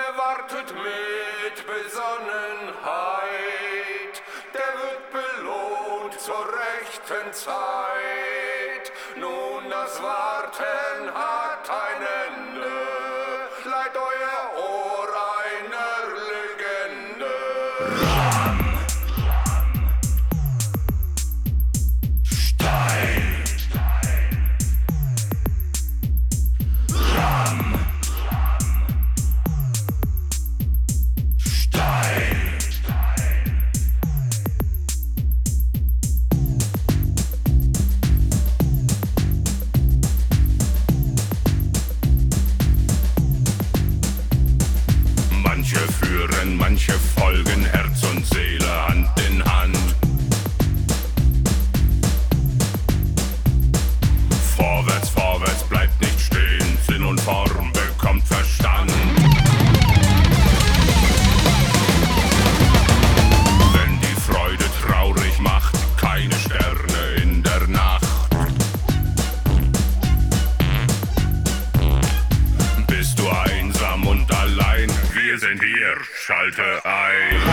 wartet mit Besonnenheit, der wird belohnt zur rechten Zeit. Nun, das Warten hat ein Ende, leiht euer Ohr einer Legende. Manche führen, manche folgen, Herz und Seele Hand in Hand. Vorwärts, vorwärts, bleibt nicht stehen, Sinn und Form bekommt Verstand. Wenn die Freude traurig macht, keine Sterne in der Nacht. Bist du einsam und allein, wir sind hier, schalte ein.